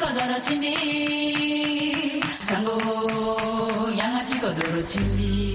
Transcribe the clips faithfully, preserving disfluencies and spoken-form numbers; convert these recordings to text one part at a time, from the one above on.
kodoro chimbi sango yangachi kodoro chimbi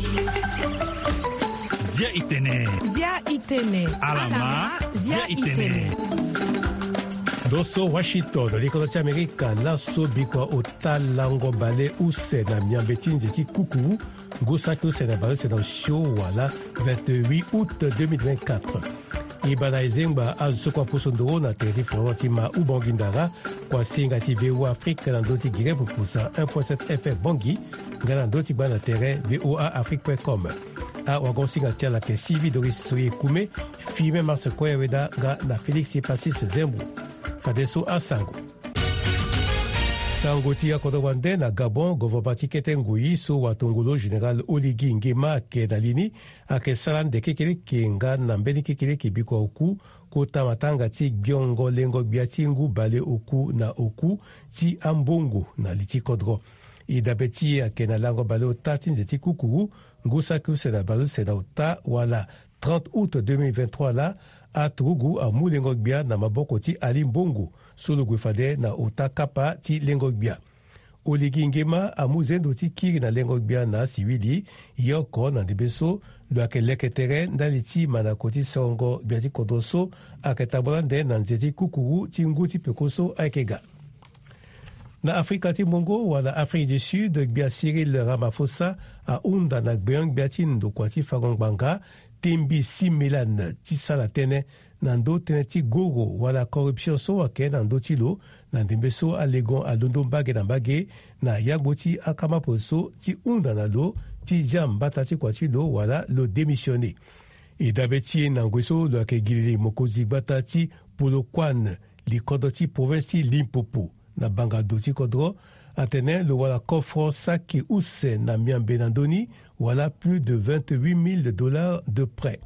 Zia itene Zia itene Alama Zia itene Doso Washington, l'économie américaine, la sobikwa otalango bale use na miambeti nzeti kuku, gosaki use na bale se na shio wala vingt-huit août deux mille vingt-quatre. Ibana ezengba azukwa posondoro na terrif watima ubongindara kwa singa ti V O A Afrique na ndoti gire pupusa un virgule sept F M bongi ngana ndoti bana terrain V O A Afrique point com. A wagonsinga tia la ke Sylvie Doris Soye Kume, filme Mars Koyeweda nga na Félix Passis Zembu. Fadeso a Sango. Sango tia kodowande na Gabon govopati kete ngui so watongolo général Oligi Ngema ke dalini ake salan de kekele ke nga na mbeni kekele ke biko oku kota matanga ti giongo lengo biati ngu bale oku na oku ti ambongo na liti kodro. Idabeti ake na lango bale otati nzeti kukuru ngusa kuse na balu sena ota wala trente août deux mille vingt-trois la a Turugu a mu lengogbia na maboko ti Ali Mbongo solo gwefade na ota kapa ti lengogbia. Oligi Ngema a mu zendo ti kiri na lengogbia na siwili yoko na debeso lo ake leketere ndali ti manako ti songo bia ti kodoso ake tabolande na nzeti kukuru ti ngu ti pekoso aikega. Na Afrika ti Mongo wala Afrique du Sud gbia Cyril Ramaphosa a unda na gbeong gbia ti ndokwa ti fagongbanga tembi si milan ti sala tene na ndo tene ti goro wala corruption so wake na ndo ti lo na ndembe so alegon alondo mbage na mbage na yagbo ti akamapo so ti unda na lo ti jam bata ti kwa ti lo wala lo démissionné. E dabe ti na ngwe so lo ake gilili mokozi gbata ti Polokwane li kodo ti province ti Limpopo na banga do ti kodro atene le wala coffre saki use na miambe na ndoni wala plus de vingt-huit mille dollars de prêt.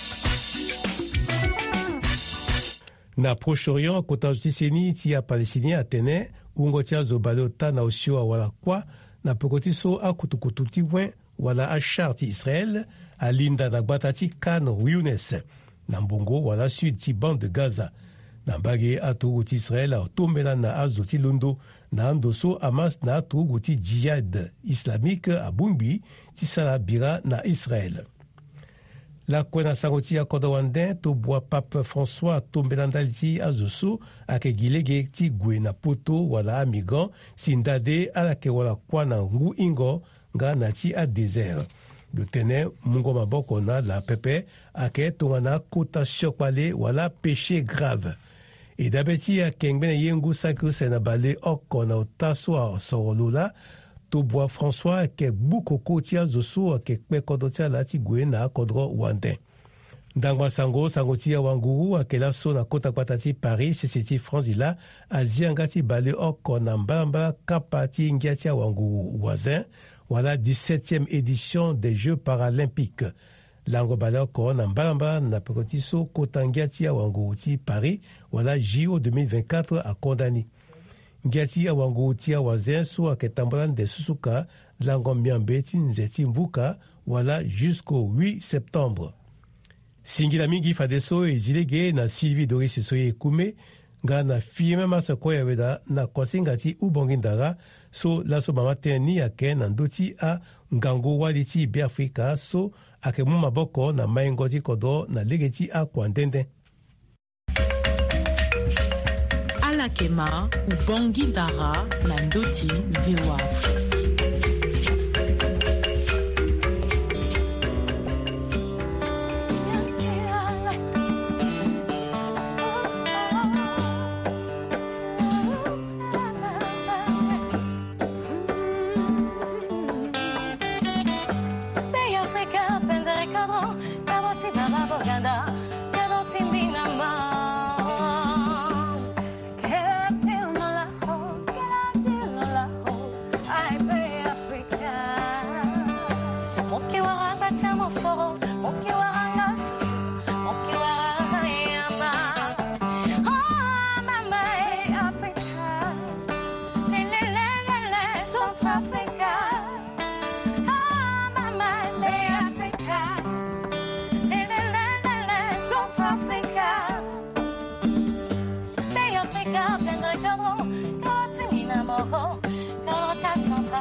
Na Proche-Orient kota jutiseni ti a Palestinien atene ungo ti azobale ota na osio wala kwa na pokoti so akutukutu ti wen wala achar ti Israël alinda na gbata ti Khan Younes na mbongo wala sud ti bande de Gaza. Na mbage atogo ti Israël atombela na azo ti londo na andoso Hamas na atogo ti djihad islamique abungbi ti sala bira na Israël. La kwena sango ti akodawanden to bwa Pape François tombela ndali ti azo so ake gilege ti gwe na poto wala amigan si ndade ala ke wala kwa na ngu ingo nga na ti a désert. De tene mungo maboko na la pepe ake tongana kota shokpale wala péché grave. E dabeti a kengbene yengu sakyo sena bale oko na otaso a sorolola to bwa François ke buko kotia zoso ke kpe kodotia lati gwe na kodro wanden. Ndangwa sango sango tia wanguru a ke la so na kota patati Paris sisiti Franzila a ziangati bale oko na mbalambala kapati ngiatia wanguru voisin wala dix-septième édition des Jeux paralympiques. Lango baloko na mbalamba na pekotiso kotangiati ya wangouti Paris wala J O deux mille vingt-quatre a condamné. Ngiati ya wangouti ya wazenso a ketambolan de susuka lango miambeti nzeti mvuka wala jusqu'au huit septembre. Singila mingi fadeso e zilege na Sylvie Doris Soye Kume nga na firme masa koyeweda na kwasingati ubongindara so laso mama teni ake na ndoti a ngango waliti bi Afrika so ake mu maboko na maingo ti kodo na legeti a kwandende. Alakema ubongindara na ndoti V O A Afrique.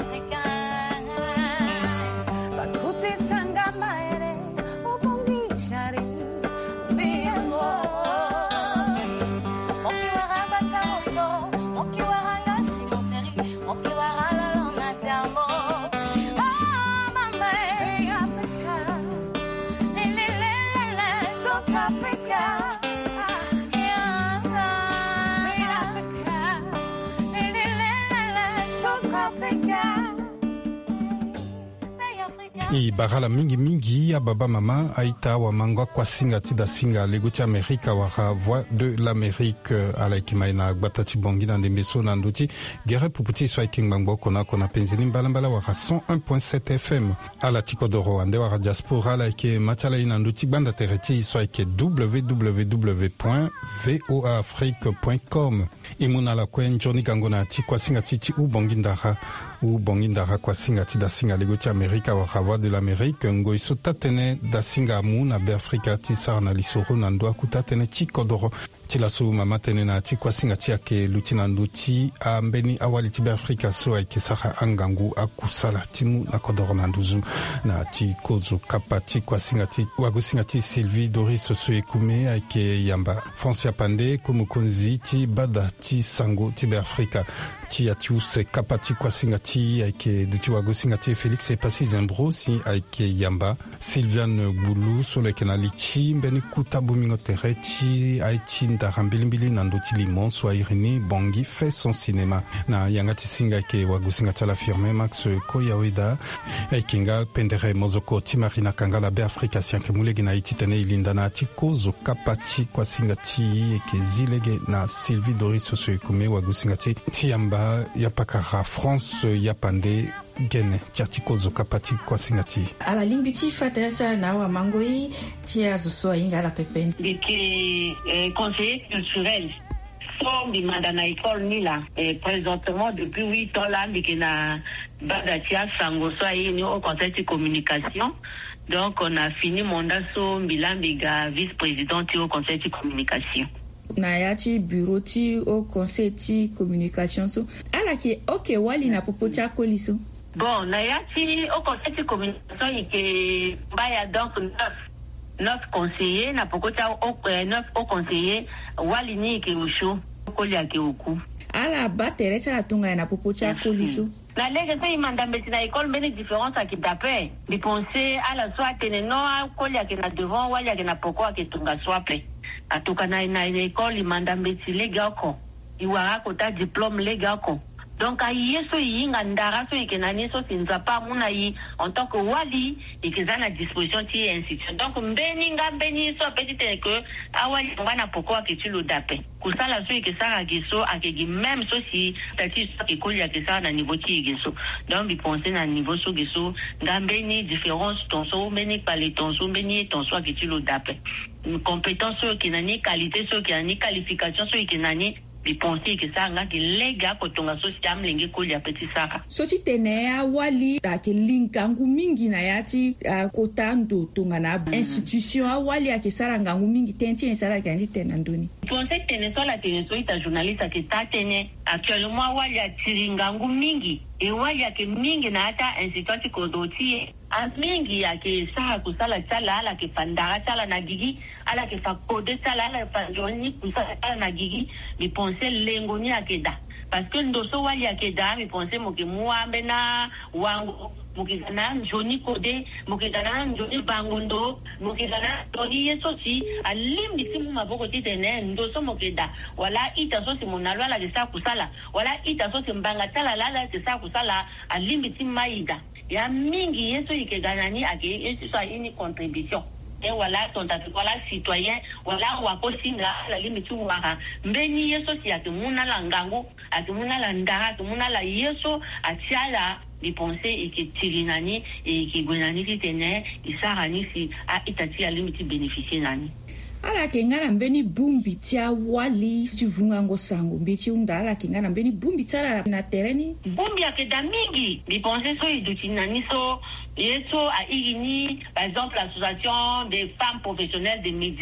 I bagala mingi mingi ya baba mama aita wa mangwa kwa singa tida singa lego cha Amerika wa voix de l'Amérique ala kimaina gbatachi bongi na ndembeso na nduti gere puputi swa kingbango kona kona penzini mbalambala wa cent un point sept F M ala tikodoro ande wa diaspora ala ke machala ina nduti banda tereti swa ke w w w point voa afrique point com imuna la kwen Johnny Gangona ti kwa singa titi u bongi ndaha u bongi ndaha kwa singa tida singa lego cha Amerika wa voix de l'Amérique ngo isota tene da singa mu na be Afrika ti sar na lisoro na ndo akuta tene tikodoro tila su mama tene na ti kwa singa ti ake lutina nduti a mbeni awali ti be Afrika so ai kisaka angangu akusala timu na kodoro na nduzu na ti kozo kapa ti kwa singa ti wago singa ti Sylvie Doris so ekume ake yamba Francia Pande kumukunzi ti bada ti sango ti be Afrika ti atu se kapa ti kwa singa ti ake duti wago singa ti Felix e pasi zembro si ake yamba Sylviane Boulou so le kenali ti mbeni kuta bumingo tere ti aiti ndara mbilimbili na ndoti limon so Irene Bongi fait son cinéma na yanga ti singa ke wago singa ti la firme Max Koyaweda ekinga pendere mozoko ti Marina Kangala be Afrika sianke mulege na iti tene ilinda na ti kozo kapa ti kwa singa ti eke zilege na Sylvie Doris so ekume wago singa ti ti yamba yapakara France yapande gene tiatiko zokapati kwa singati ala limbiti fatata na wa mangoi tia zo inga la pepen qui est conseiller culturel son bi mandana école ni là et présentement depuis huit ans là mais na badatia sango so ni au conseil de communication. Donc on a fini mandat so Milambiga vice-président au conseil de communication. Na yati bureau ti au conseil de communication so ala ki okay wali na popocha koliso. Bon, na yati au conseil de communication ike baya donc neuf neuf conseillers na popocha au neuf au conseiller wali ni ke usho koli ake oku. Ala ba teresa la tunga na popocha koliso. La lege se imanda metina école mene différence à qui d'après de penser à la soit teneno koli ake na devant wali ake na poko ake tunga swape. Atuka na na école imanda mbeti legako iwara kota diplôme legako donc ayi so yinga ndara so ikenani so sinza pa muna yi en tant que wali ikizana disposition ti institution donc mbeni nga mbeni so petite que awali ngana poko akitilo dape kusala so ikisara giso akegi même so si tati so ikoli akisara na niveau ti giso donc bi penser na niveau so giso ngambeni différence ton so mbeni pale ton so mbeni ton so akitilo dape une compétence qui n'a ni qualité, qui n'a ni qualification, qui n'a ni bi penser que ça nga ki lega ko tonga so siam lenge ko ya petit saka so ti tenea wali ta ke linka ngu mingi na yati uh, kota ndo tonga na mm-hmm. institution a wali ya ke sara ngangu mingi tenti sara ka ndi tenandoni penser tene so la tene so ita journaliste ke ta tene actuellement wali ya tiringa ngu mingi e wali ya ke mingi na ata institution ko doti a mingi ya ke sara kusala tsala ala ke pandara tsala na gigi ala ke fa kode tsala ala fa joni kusala tsala na gigi bi penser lengo ni akeda parce que ndoso wali akeda bi penser moke muambe na wangu mukizana joni kode mukizana joni bangondo mukizana toni yeso si alimbi simu maboko titene ndoso mokeda wala ita so si monalwa la kesa kusala wala ita so si mbanga tsala la la kesa kusala alimbi simaida ya mingi yeso ikeganani ake yeso sa ini contribution et voilà ton voilà citoyen voilà wako singa la limiti waka mbeni yeso si atumuna la ngangu atumuna la ndara atumuna la yeso atiala di penser et que tirinani et que gonani tene isarani si a itati la limiti bénéficier nani ala kengana mbeni bumbi tia wali stivunga ngo sango mbichi undala kengana mbeni bumbi tsara na tereni bumbi akeda mingi di penser so idutinani so yeso a igini par exemple l'association des femmes professionnelles des médias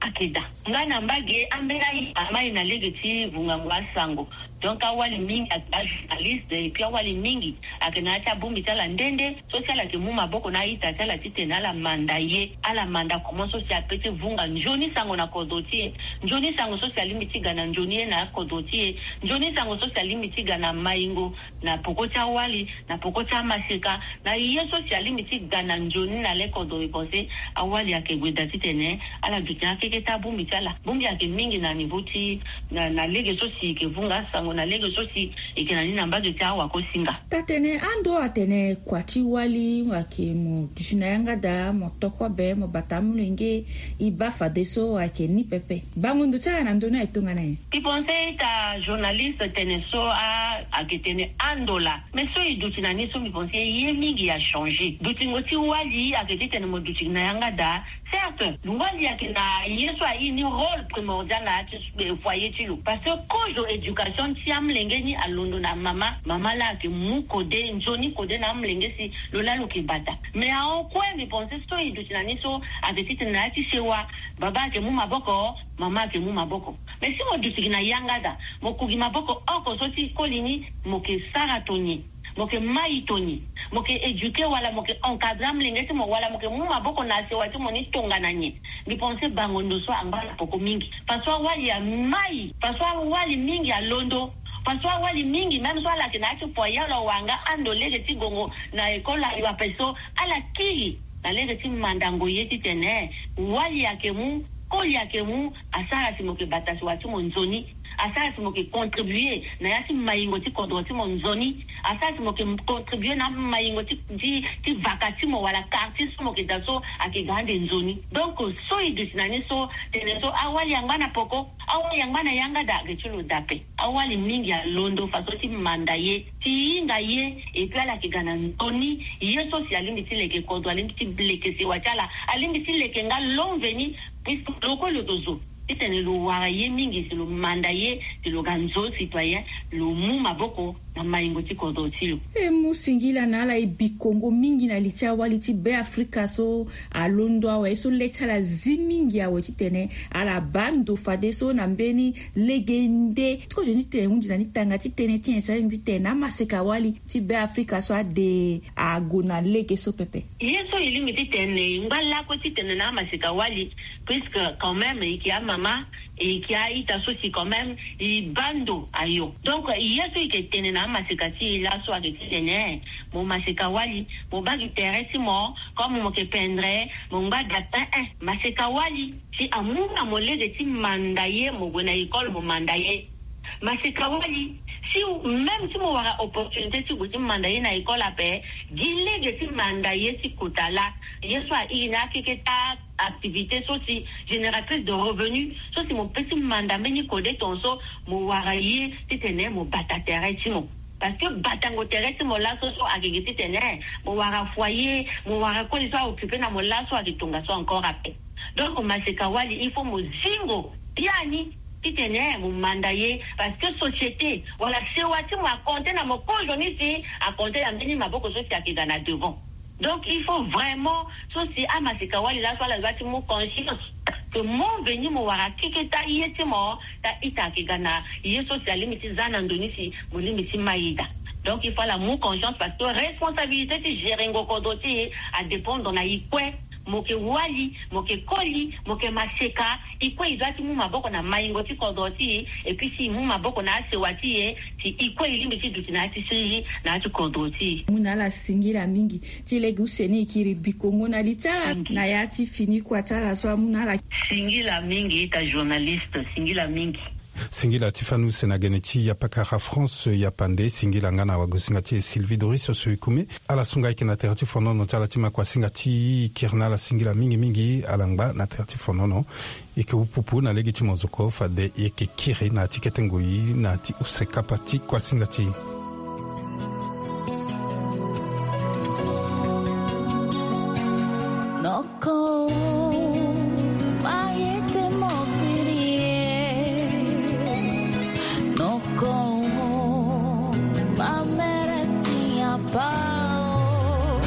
akeda ngana mbage ambela amai na legeti vunga mwasango donc awali mingi a journaliste et puis awali mingi akena cha bumbi tala ndende social ke muma boko na ita tala titena la mandaye ala manda comment social pete vunga njoni sango na kodoti njoni sango social limitiga na njoni na kodoti njoni sango social limitiga na maingo na pokota wali na pokota masika na iye social limitiga na njoni na le kodoi pose awali akegweda titene ala dutia keke ta bumbi tala bumbi ake mingi na nivuti na na lege sosi ke vunga sango na lege sosi ikenani namba de ta wa kosinga tatene ando atene kwati wali wake mo dushina yanga da mo tokwa be mo batamu lenge ibafa deso ake ni pepe bangundu cha na ndona etunga nae iponse ta journaliste tene so a aketene andola mais so idutina ni so iponse ye mingi a changer dutingoti wali aketene mo dutina yanga da certes wali akena yeso a une rôle primordial na foyer tilo parce que kojo éducation tiam lengeni alondo na mama mama la ke mu kode njoni kode na mlengesi lola lokibata mais en quoi ni penser so idutina ni so aketene na ti sewa baba ke mu maboko mama ke mu maboko mais si mo dutina yanga da mo kugi maboko oko so ti kolini mo ke saratoni moke maitoni moke éduquer wala moke encadrer mlengesi mo wala moke mu maboko na se wati moni tonga nanye ni penser bangondo so angala poko mingi parce wali ya mai parce wali mingi ya londo parce wali mingi même so ala kinacho poyala wanga ando lege tigongo na ekola ya peso ala kili na lege ti mandango yeti tene wali yake mu koli yake mu asara simoke batasi wati monzoni asasi moke contribuer na yati maingo ti kodoti monzoni asasi moke contribuer na maingo ti ti, ti vakati mo wala quartier so moke daso ake gande nzoni donc so idusnani so tene so awali yangana poko awali yangana yanga da gechulo dape awali mingi ya londo faso ti mandaye ti inga ye et puis ala ke gana nzoni ye socialiste ti leke kodo alimti bleke se wachala alimti leke nga long veni puisque loko le dozo itene lo waraye mingi si lo mandaye si lo ganzo citoyen lo mu maboko na maingo ti kodo tilo e musingila na ala ibikongo mingi na litia wali ti be Afrika so alondo awe so lechala zimingi awe titene ala bando fade so na mbeni legende tiko jeni te unji na nitanga titene tien sa invite na maseka wali ti be Afrika so ade agona lege so pepe yeso ilimi titene ngala ko titene na maseka wali puisque quand même il y a maman et qui a été associé quand même il bando ayo donc yeso iketene na masikati la so aketene mo maseka wali mo bagi teresi mo comme mo ke pendre mo ba data eh maseka wali si amuna mo lege ti mandaye mo gona école mo mandaye maseka wali si même si mo wara opportunité si goti mandaye na école ape gilege ti mandaye si kotala yeso a ina keketa activité soci génératrice de revenus soci mon petit mandat meni codé ton so mo waraye titene mo batatere timo parce que batango terrestre mo la so so agegiti tene mo wara foyer mo wara ko so occupé na mo la so agitonga so encore après donc maseka wali il faut mo zingo piani titene mo mandaye parce que société wala se wati mo compter na mo kojoni si a compter ya meni maboko so si akigana devant. Donc il faut vraiment ceci à maseka wali la soit la bati mo conscience que mon venu mo wara kiketa yeti mo ta ita kigana ye socialiste zana ndonisi mo limiti maïda. Donc il faut la mo conscience parce que responsabilité de gérer ngoko doti à dépendre na ikwe moke wali moke koli moke maseka ikwe izati mu maboko na maingo ti kodoti et puis si mu maboko na sewati e ti ikwe ilimi ti dutina ti siri na ti kodoti muna la singira mingi ti legu seni kiri bikongo na litala na yati fini kwa tala so muna la singira mingi ta journaliste singira mingi singila tifanu senageneti ya pakara France ya pande singila ngana wagusingati Sylvie Doris so ikume ala sunga ikena terti fonono tala tima kwa singati kirna la singila mingi mingi alangba na terti fonono ike upupu na legiti mozoko fade ike kiri na tiketengoi na ti usekapati kwa singati Noko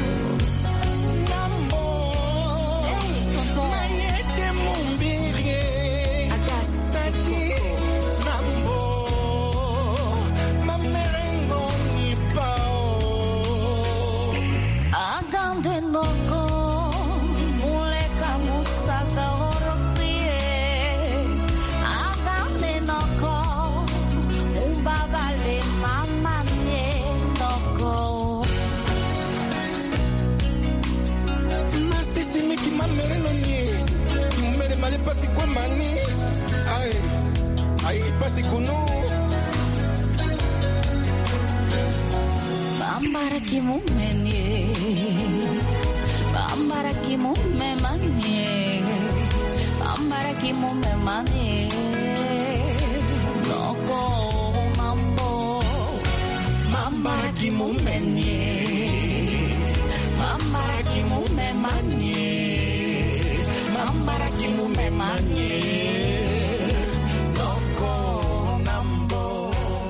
Maye de mon Mambaraki mumenie, mambaraki mumemanie, mambaraki mumemanie, noko mambo, mambaraki mumenie, mambaraki mumemanie, mambaraki mumemanie, noko nambo.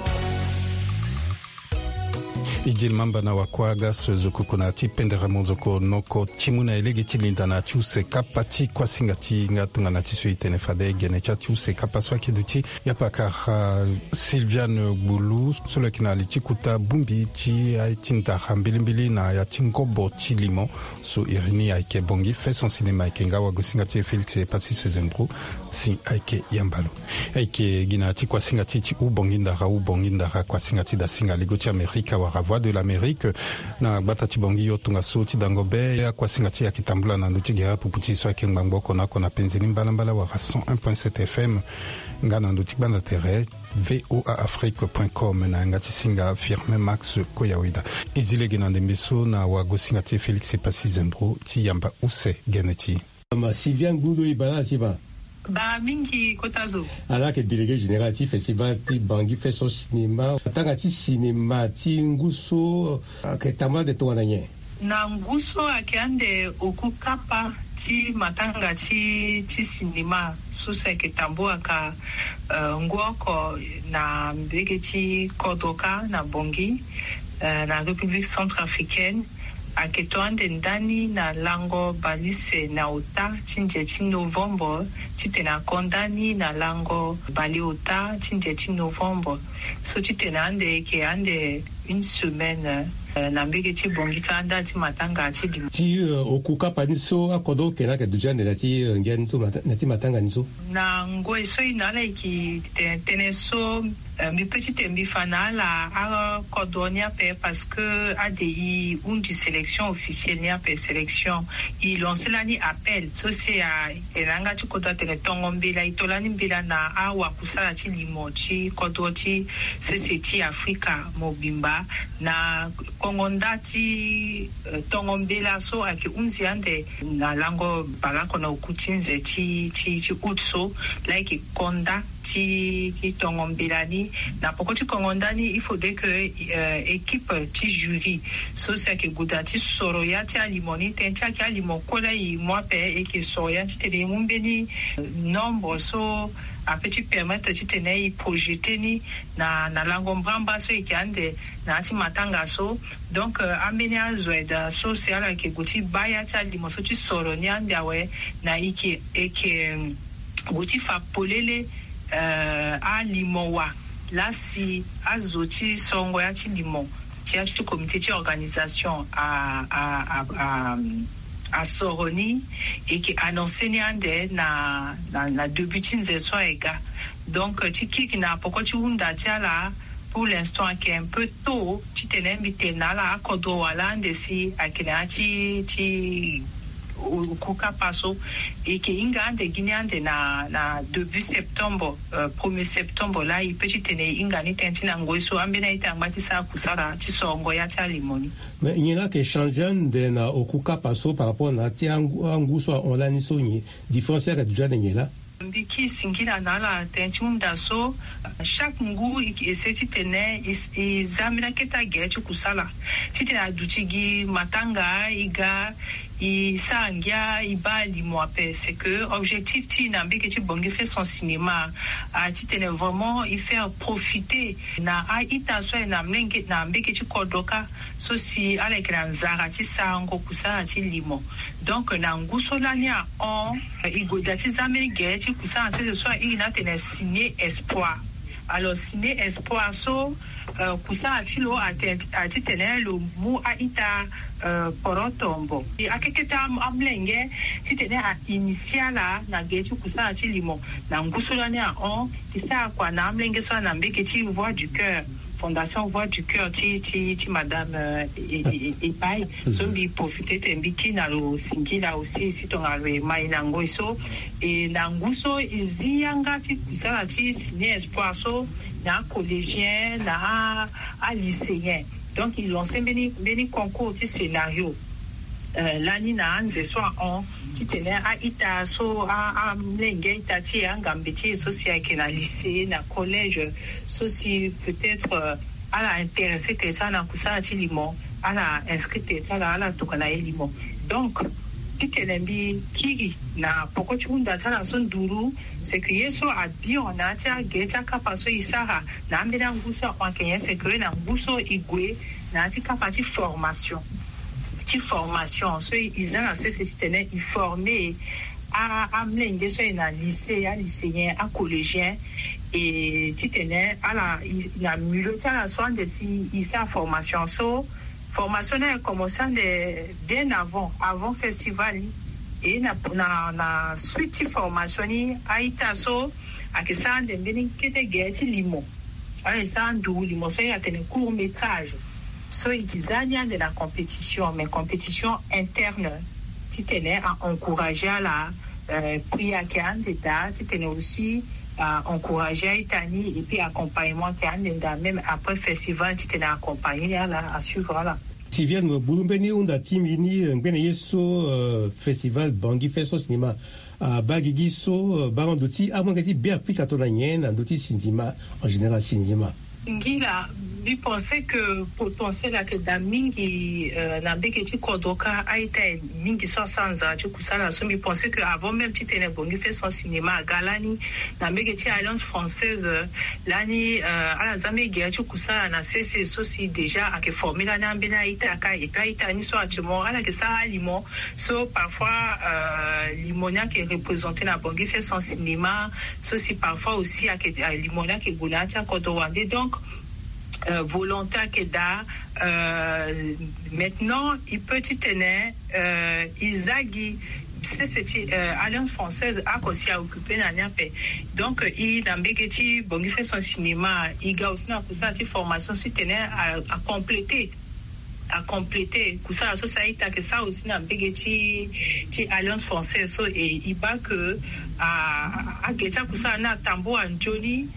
Ijil mamba na wakwaga swezoko kuna tipendera monzoko noko chimuna elege chilinda na chuse kapa chi kwa singa chi ngatunga na chisu itene fade gene cha chuse kapa swaki duchi yapakara Sylviane Bulu solo kina lichikuta bumbi chi aitinda hambilimbili na ya chingobo chi limo so irini aike bongi fait son cinéma aike ngawa gusinga chi Félix Epasi Swezembro si aike yambalo aike gina chi kwa singa chi chi ubongi ndara ubongi ndara kwa singa chi da singa ligo chi Amerika wa Voix de l'Amérique na batati bongi yo tunga soti dangobe ya kwa singati ya kitambula na nduti gera puputi so kengbango kona kona penzini mbala mbala wa cent un point sept F M ngana nduti banda tere voa afrique point com na ngati singa firme Max Koyawida izile genande mbiso na wa gosingati Félix Epasi Zembro ti yamba use geneti ma Sylviane Gudo ibana siba Ba mingi kotazo. Alors que délégué général du festival ti Bangui fait son cinéma, tanga ti cinéma ti nguso que tama de toananye. Na nguso akiande okukapa ti matanga ti ti cinéma suse ke tamboa ka uh, ngoko na mbege ti Kodoka na Bangui uh, na République centrafricaine. Aketoande ndani na lango balise na ota chinje chi Novembre titena kondani na lango bali ota chinje chi Novembre so titena ande ke ande une semaine uh, na mbege ti bongi kanda ti matanga ti di ti uh, okuka paniso akodo kena ke duja na ti ngen so na ti matanga niso na ngoi so inala ki tene so Uh, mi petite mi fanala a codonia pe parce que A D I une de sélection officielle ni a pe sélection il lance la ni appel so c'est a elanga tu kodwa tele tongombela itolani mbela na a wa kusala ti limochi kodoti c'est c'est ti Afrika mobimba na kongonda ti uh, tongombela so ake unzi ande na lango balako na ukutinze ti ti ti utso like konda ti ti tongombelani na pokoti kongondani il faudrait que euh, équipe ti jury so c'est que gudati soro ya ti alimoni tencha ki alimo kola i moi pe et que so ya ti tele mumbeni nombre so a petit permettre ti tene i projeter ni na na lango mbramba so ikande na ti matanga so donc uh, amene azweda so c'est ala ke guti baya ti alimo so ti soro ni ande awe na iki eke guti fa polele Uh, a limowa là si azoti songo ya ti limon ti ati comité ti organisation a a a a soroni et qui annoncé ni ande na na na début ti nze so ega donc ti kiki na poko ti hunda ti ala pour l'instant qui est un peu tôt ti tene mbite na la kodo wala ande si akina ti ti kuka paso et que inga ande guinéande na na début septembre euh, premier septembre là il peut tenir inga ni tentina ngoiso ambena ita ngati sa kusara ti songo ya ta limoni mais il y a que changeant de na okuka paso par rapport na ti anguso on la ni so ni différence que déjà de là mbiki singila nala tenchunda so chaque ngu ese titene izamina keta gechu kusala titena duchigi matanga iga i sangya ibali moape c'est que objectif ti na mbiki ti bongi fait son cinéma a titene vraiment il faire profiter na a ita so na mlenge na mbiki ti Kodoka so si ala ikran zara ti sango kusala ti limo donc na nguso lania on igodati zamini gechu kusala c'est soit il n'a tene signé espoir alors signé espoir so uh, kusala ti lo a ti tene lo mu a ita Uh, porotombo akeketa amlenge titene a initiala na getu kusala ti limo na ngusulani a on tisa kwa na amlenge so na mbeke ti Voix du cœur Fondation Voix du cœur ti ti ti madame uh, Epai so mbi profiter te mbiki na lo singila aussi si tonga le mai na ngoiso e na nguso izianga ti kusala ti signé espoir so na collégien na a lycéen Donc, ils lancé un concours de scénario. Euh, l'année na anze soit on titene a ita so a a mlenge ita ti a ngambeti so si a na lycée na collège so si peut-être euh, à la intéressé te ça na kusa ti limon à la inscrite ça la ala to kana limon donc titene bi kiri na poko chunda tala son duru c'est que yeso a bio na tia gecha kapa so isaha na mbena nguso kwa kenya c'est que na nguso igwe na ti kapa ti formation ti formation so ils ont assez système ils formé à amener des soins à lycée à lycéen à collégien et titene à la il a mieux à la soin de si il sa formation so formation a commencé de bien avant avant festival et na na na suite formation ni a ita so a que ça de bien que te geti limon allez ça ndou limon so il y a un court métrage. So ikizania de la compétition, mais compétition interne, tu tenais à encourager la euh, prix à Kéan d'État, tu tenais aussi à encourager Itani et puis accompagnement Kéan d'État, même après festival, tu tenais à accompagner là, à suivre là. Si vient Bouloumbeni, on a timini, un beneyeso festival Bangui Fesso Cinéma. À Bagigiso, Barandoti, avant que tu bien plus à ton agnène, en douti cinéma, en général cinéma. Ngila, je pensais que potentiel là que d'amingi na beketi kodoka a été mingi soixante ans tu kusala so je pensais que avant même tu tenais bon fait son cinéma galani na beketi Alliance française lani à la zame guerre tu kusala na C C aussi déjà à que formé là na mbena ita ka et puis ita ni so atumo ala que ça limon so parfois limonia qui est représenté na bon fait son cinéma ceci parfois aussi à que limonia qui gonatia kodowande donc Euh, volontaire que da euh, maintenant il peut tenir euh, Isagi c'est cette euh, Alliance française a aussi à occuper na niape donc il a mbeketi bon il fait son cinéma il a aussi na kusa ti formation si tenir à, à compléter à compléter kusa la société que ça aussi na mbeketi ti Alliance française so et il va que à à gecha kusa na tambo anjoni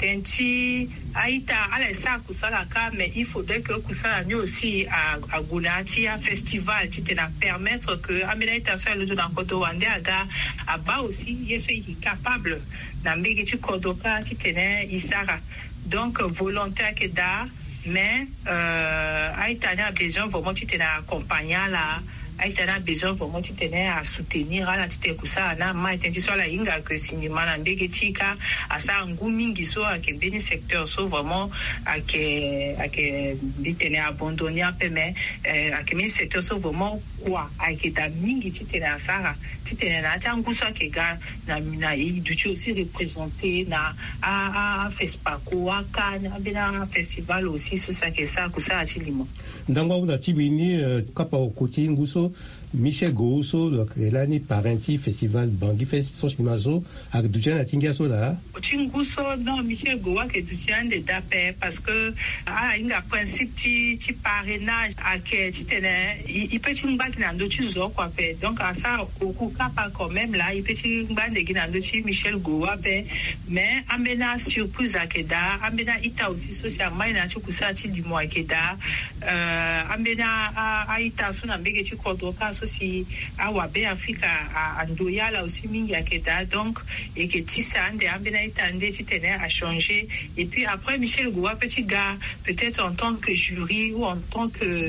tenti aita ala sa kusala ka mais il faudrait que kusala ni aussi à à Gounati à festival qui te na permettre que aménaita ça le dans koto wande aga aba aussi yeso est capable na mbegi tu kodoka ti tene isara donc volontaire que da mais euh aita a besoin vraiment tu te na accompagner là aita na besoin vraiment tu tenais à soutenir à la tite kusa na ma tenti so la inga que cinéma na mbegetika asa ngumingi so a que beni secteur so vraiment à que à que bitene abandonné un peu mais à que beni secteur so vraiment quoi à que ta mingi tite na sara tite na tangu so que ga na na i du tu aussi représenter na a a Fespaco a Cannes a bena festival aussi so ça que ça kusa a tilimo ndangwa una tibini kapa okoti nguso Michel Gousso l'année parenti festival Bangui Fesso Cinéma so avec Dujan atingia so là Tinguso non Michel Goua que Dujan de d'après parce que ah il a principe ti ti parrainage à que tu tenais il peut tu m'baki na ndo tu zo quoi fait donc à ça au coup pas quand même là il peut tu m'bande na ndo tu Michel Goua mais amena surprise à keda amena ita aussi socialement na tu kusa ti du mois keda euh amena a ita so na mbege tu kodoka aussi à Wabe Africa à Andoya là aussi mingi à Keda donc et que Tissande Ambena Itande Titene a changé et puis après Michel Goua petit gars peut-être en tant que jury ou en tant que euh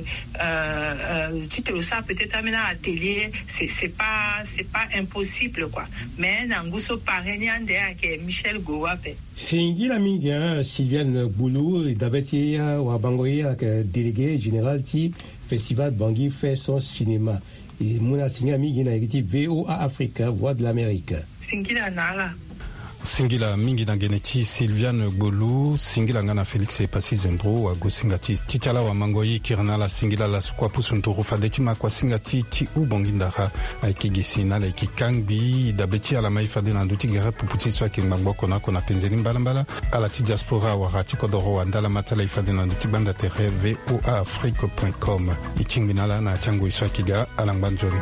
euh tu ça peut-être amena atelier c'est c'est pas c'est pas impossible quoi mais nanguso parrainande avec Michel Goua pe Singira mingi Sylviane Boulou d'Abetia ou Bangoya délégué général ti festival Bangui fait son cinéma et mon signé ami qui n'a été V O A Africa Voix de l'Amérique. Singila nala. Singila mingi na geneti Sylviane Bolu singila ngana Felix e pasi zendro wa gosingati tichala wa mangoyi kirna la singila la sukwa pusunturu fadeti makwa singati ti u bongindara aikigisina la ikikangbi dabeti ala maifade na nduti gera puputi swa kingboko na kona penzeni mbalambala ala ti diaspora wa rati kodoro wandala matala ifade na nduti banda tere v o a afrique point com ichingminala na changu iswa kiga alangbanjoni.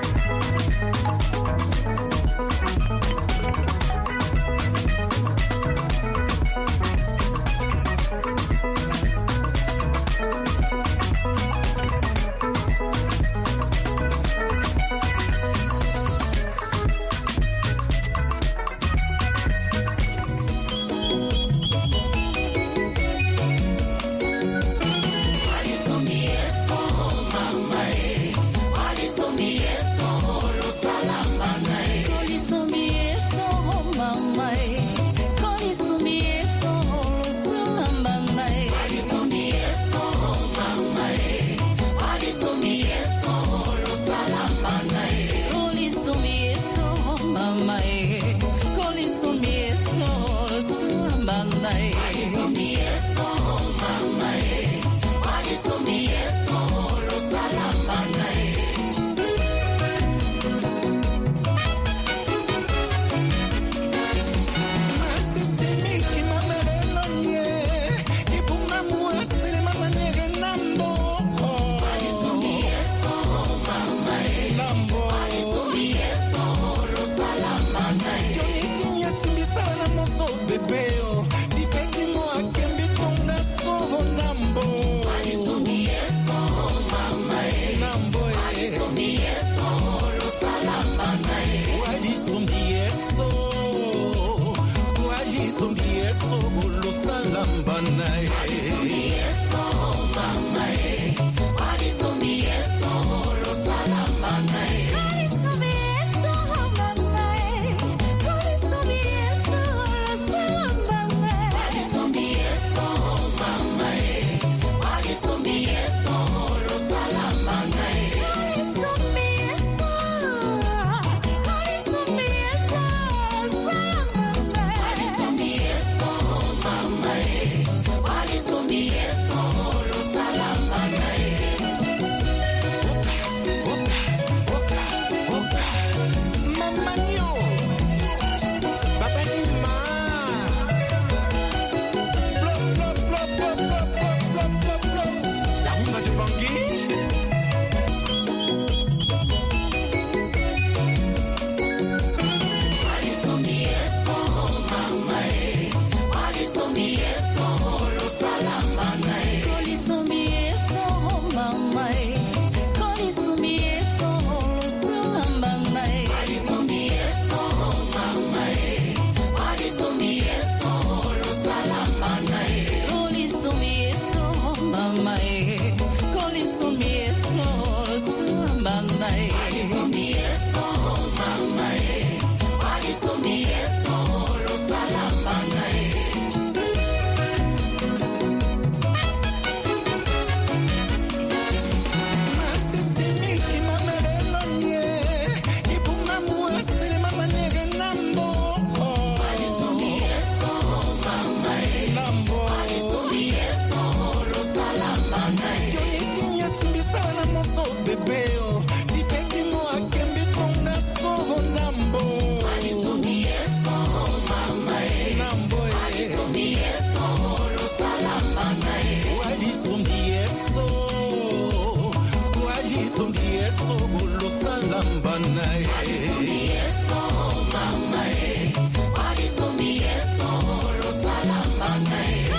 Salamba,